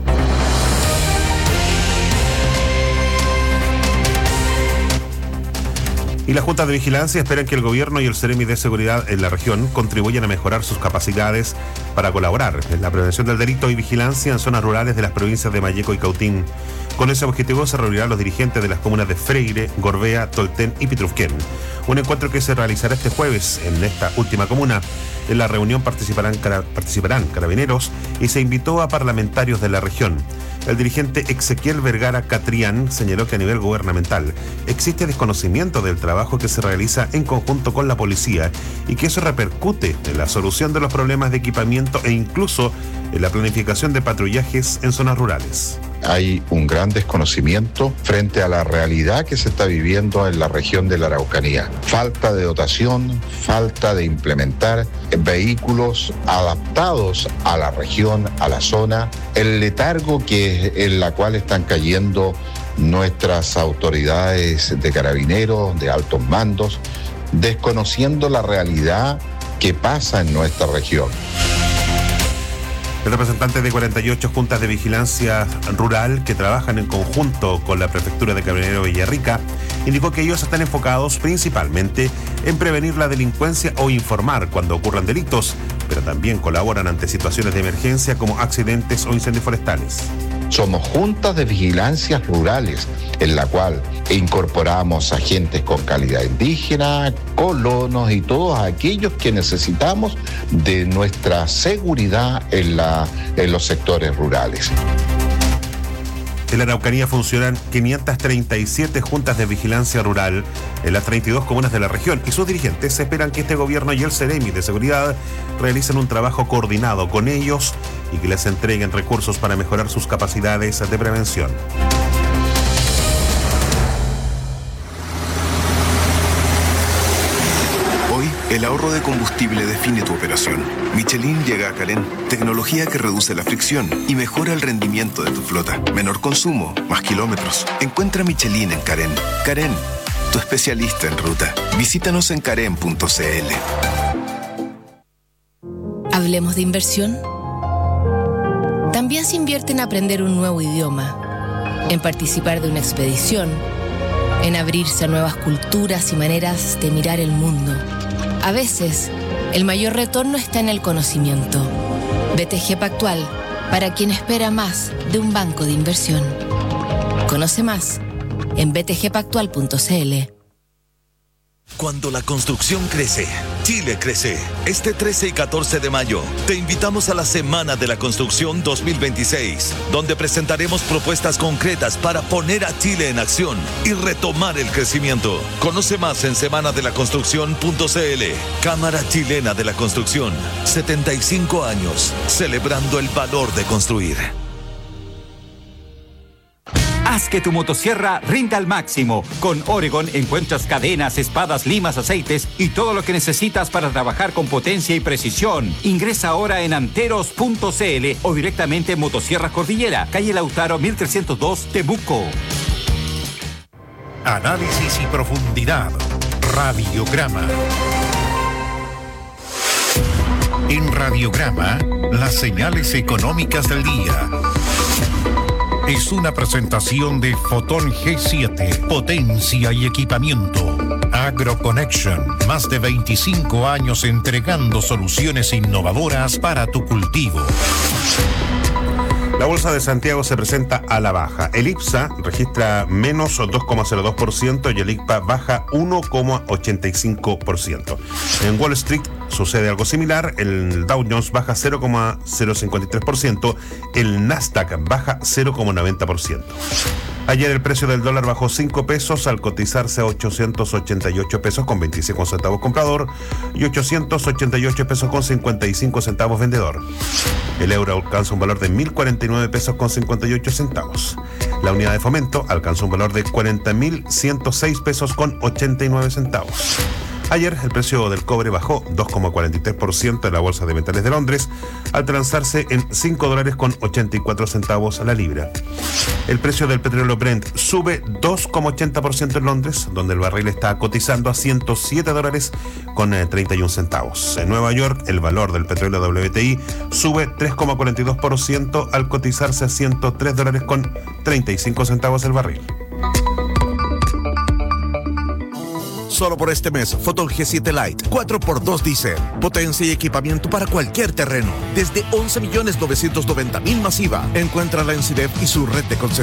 Y la Junta de Vigilancia esperan que el gobierno y el Seremi de Seguridad en la región contribuyan a mejorar sus capacidades para colaborar en la prevención del delito y vigilancia en zonas rurales de las provincias de Malleco y Cautín. Con ese objetivo se reunirán los dirigentes de las comunas de Freire, Gorbea, Tolten y Pitrufquén. Un encuentro que se realizará este jueves en esta última comuna. En la reunión participarán carabineros y se invitó a parlamentarios de la región. El dirigente Ezequiel Vergara Catrián señaló que a nivel gubernamental existe desconocimiento del trabajo que se realiza en conjunto con la policía y que eso repercute en la solución de los problemas de equipamiento e incluso en la planificación de patrullajes en zonas rurales. Hay un gran desconocimiento frente a la realidad que se está viviendo en la región de la Araucanía. Falta de dotación, falta de implementar vehículos adaptados a la región, a la zona, el letargo en la cual están cayendo nuestras autoridades de carabineros, de altos mandos, desconociendo la realidad que pasa en nuestra región. El representante de 48 juntas de vigilancia rural que trabajan en conjunto con la Prefectura de Carabineros Villarrica indicó que ellos están enfocados principalmente en prevenir la delincuencia o informar cuando ocurran delitos, pero también colaboran ante situaciones de emergencia como accidentes o incendios forestales. Somos juntas de vigilancias rurales, en la cual incorporamos agentes con calidad indígena, colonos y todos aquellos que necesitamos de nuestra seguridad en los sectores rurales. En la Araucanía funcionan 537 juntas de vigilancia rural en las 32 comunas de la región y sus dirigentes esperan que este gobierno y el Ceremi de Seguridad realicen un trabajo coordinado con ellos y que les entreguen recursos para mejorar sus capacidades de prevención. El ahorro de combustible define tu operación. Michelin llega a Carén, tecnología que reduce la fricción y mejora el rendimiento de tu flota. Menor consumo, más kilómetros. Encuentra Michelin en Carén. Carén, tu especialista en ruta. Visítanos en carén.cl. Hablemos de inversión. También se invierte en aprender un nuevo idioma, en participar de una expedición, en abrirse a nuevas culturas y maneras de mirar el mundo. A veces, el mayor retorno está en el conocimiento. BTG Pactual, para quien espera más de un banco de inversión. Conoce más en btgpactual.cl. Cuando la construcción crece, Chile crece. Este 13 y 14 de mayo, te invitamos a la Semana de la Construcción 2026, donde presentaremos propuestas concretas para poner a Chile en acción y retomar el crecimiento. Conoce más en semanadelaconstrucción.cl. Cámara Chilena de la Construcción, 75 años, celebrando el valor de construir. Haz que tu motosierra rinda al máximo. Con Oregon encuentras cadenas, espadas, limas, aceites y todo lo que necesitas para trabajar con potencia y precisión. Ingresa ahora en anteros.cl o directamente en Motosierras Cordillera, calle Lautaro 1302, Temuco. Análisis y profundidad. Radiograma. En Radiograma, las señales económicas del día. Es una presentación de Fotón G7, potencia y equipamiento. AgroConnection, más de 25 años entregando soluciones innovadoras para tu cultivo. La Bolsa de Santiago se presenta a la baja. El IPSA registra menos 2,02% y el ICPA baja 1,85%. En Wall Street sucede algo similar. El Dow Jones baja 0,053%. El Nasdaq baja 0,90%. Ayer el precio del dólar bajó 5 pesos al cotizarse a 888 pesos con 25 centavos comprador y 888 pesos con 55 centavos vendedor. El euro alcanza un valor de 1.049 pesos con 58 centavos. La unidad de fomento alcanza un valor de 40.106 pesos con 89 centavos. Ayer el precio del cobre bajó 2,43% en la Bolsa de Metales de Londres al transarse en $5.84 a la libra. El precio del petróleo Brent sube 2,80% en Londres, donde el barril está cotizando a $107.31. En Nueva York el valor del petróleo WTI sube 3,42% al cotizarse a $103.35 el barril. Solo por este mes, Fotón G7 Lite 4x2 diésel. Potencia y equipamiento para cualquier terreno. Desde 11.990.000 masiva. Encuéntrala en CIDEP y su red de concesionarios.